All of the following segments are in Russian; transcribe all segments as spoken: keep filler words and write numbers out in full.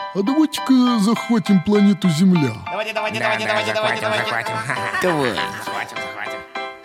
А давайте-ка захватим планету Земля. Давайте, давайте, Да, давайте, да, давайте, давайте, захватим, давайте. захватим. Давай. Захватим, захватим.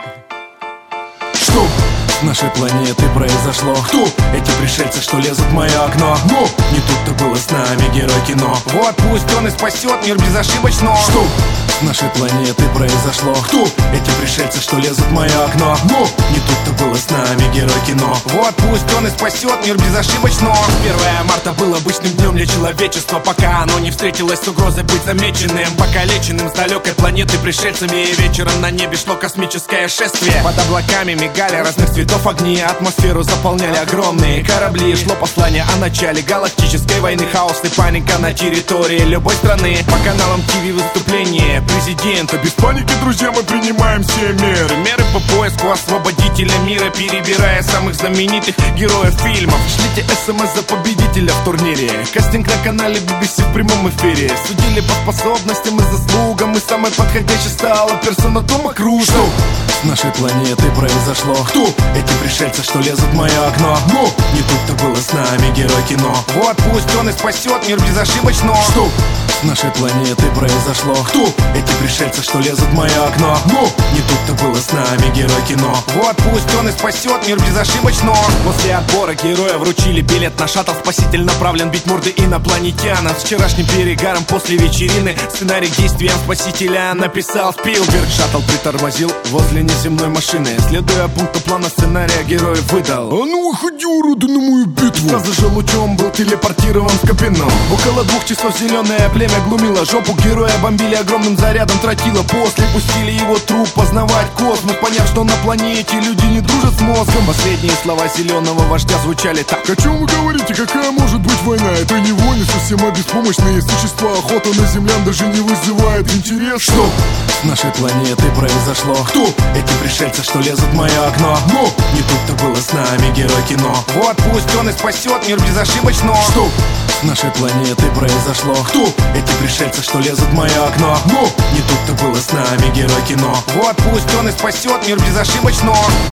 Что? С нашей планеты произошло. Кто? Эти пришельцы, что лезут в мое окно. Но! Не тут-то было с нами герой кино. Вот пусть он и спасет мир безошибочно. Что? С нашей планеты произошло. Кто? Эти пришельцы, что лезут в мое окно. Но! Не тут-то было с нами герой кино. Вот пусть он и спасет мир безошибочно. Первое марта был обычным днем для человечества, пока оно не встретилось с угрозой быть замеченным, покалеченным с далекой планеты пришельцами. И вечером на небе шло космическое шествие. Под облаками мигали разных цветов огни, атмосферу заполняли огромные корабли. Шло послание о начале галактической войны. Хаос и паника на территории любой страны. По каналам ТВ выступление президента. Без паники, друзья, мы принимаем все меры. Меры по поиску освободителя мира, перебирая самых знаменитых героев фильмов. Шлите смс за победителя в турнире. Кастинг на канале би би си в прямом эфире. Судили по способностям и заслугам, и самой подходящей стала персона Тома Круза. Что? С нашей планеты произошло. Кто? Эти пришельцы, что лезут в мое окно. Но! Не тут-то было с нами герой кино. Вот пусть он и спасет мир безошибочно. Что? С нашей планеты произошло. Кто? Эти пришельцы, что лезут в мое окно. Но! Не тут-то было с нами герой кино. Вот пусть он и спасет мир безошибочно. После отбора героя вручили билет на шаттл. Спаситель направлен бить морды инопланетянам. С вчерашним перегаром после вечерины сценарий к действиям спасителя написал Спилберг. Шаттл притормозил возле неземной машины. Следуя пункту плана сценария, герой выдал: А ну выходи, уроды, на мою битву. Сразу же лучом был телепортирован в кабину. Около двух часов зеленое племя глумило. Жопу героя бомбили огромным зарядом тротила. После пустили его труп познавать космос, поняв, что на планете люди не дружат с мозгом. Последние слова зеленого вождя звучали так: О чем вы говорите? Какая может быть война? Это не войны, совсем а беспомощные существа. Охота на землян даже не вызывает интерес. Что? С нашей планеты произошло. Кто? Эти пришельцы, что лезут в мое окно. Но! Не тут-то было с нами герой кино. вот пусть он и спасет мир безошибочно. Что? С нашей планеты произошло. Кто? Эти пришельцы, что лезут в мое окно. Но! Не тут-то было с нами герой кино. Вот пусть он и спасет мир безошибочно.